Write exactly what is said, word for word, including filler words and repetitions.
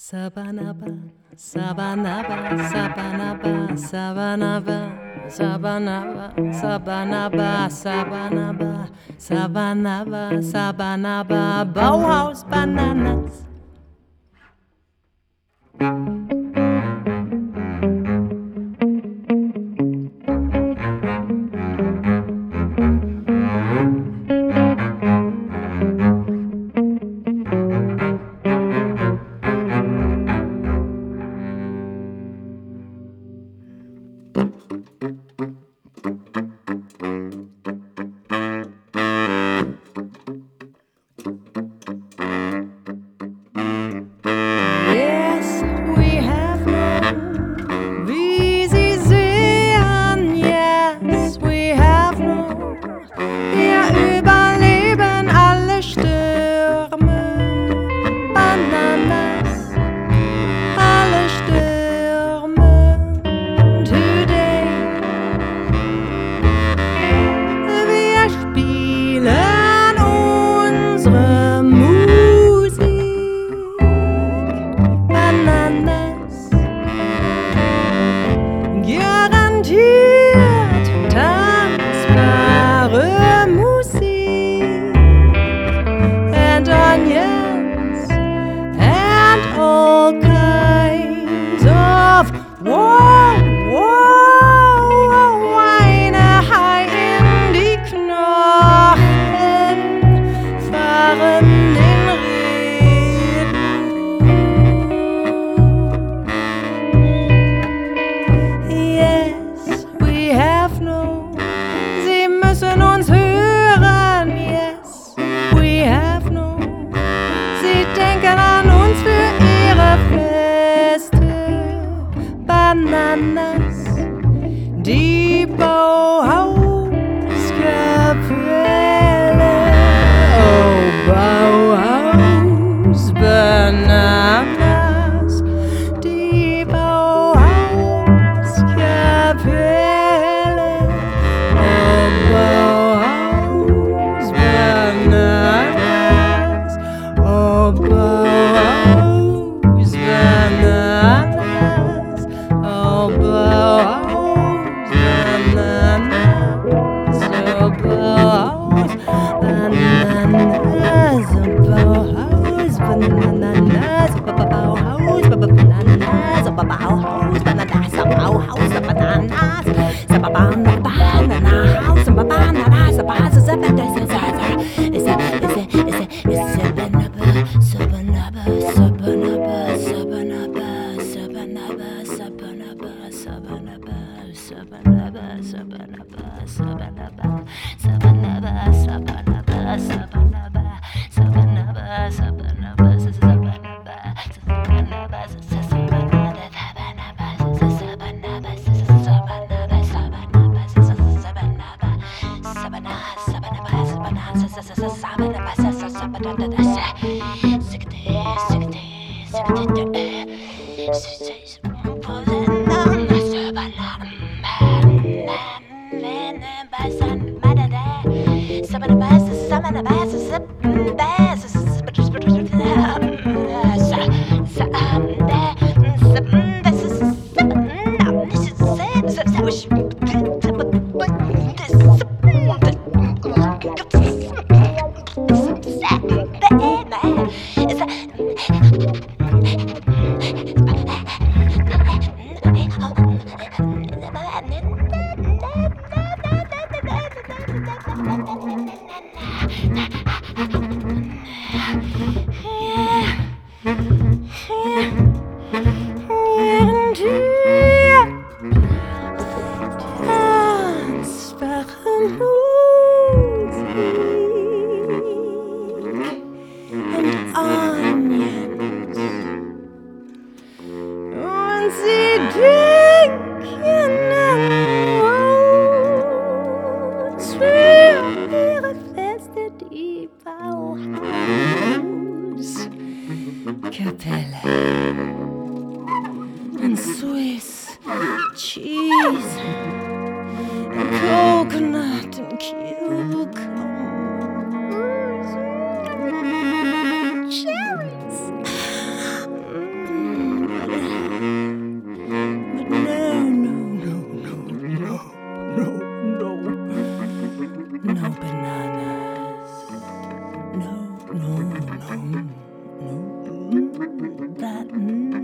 Sabanaba, Sabanaba, Sabanaba, Sabanaba, Sabanaba, Sabanaba, Sabanaba, Sabanaba, Sabanaba, Bauhaus Bananas. Yes, we have known, wie sie sehen. Yes, we have known, wir überleben alle Stürme. Bananas, alle Stürme. Today, wir spielen unsere Musik. Bananas, garantiert tanzbare Musik. And onions and all kinds of wow, wow, eine Hai in die Knochen fahren den Reden. Yes, we have known, sie müssen uns hören. Yes, we have known, sie denken an uns für ihre Feste. Bananas, die Bauhauskapelle. Oh, Bauhaus, Bananas, die Bauhauskapelle. Oh, Bauhaus, Bananas, oh, Bauhaus, Bananas, oh, Bauhaus, Bananas, oh, Bauhaus, Bananas, oh, Bauhaus, Bananas, oh, Bauhaus, Bananas, oh, Bauhaus, Bananas, oh, Bauhaus, Bananas, oh, Bananas, House and Bananas, a Baza, is a is a is a is a Sabanaba, Sabanaba, Sabanaba, Sabanaba, Sabanaba, Sabanaba, Sabanaba, Sabanaba, Sabanaba, Sabanaba, Sabanaba, Sabanaba, Sabanaba, Sabanaba, Sabanaba, Sabanaba, Kapelle and Swiss cheese and coconut and cucumbers, cherries. that mm,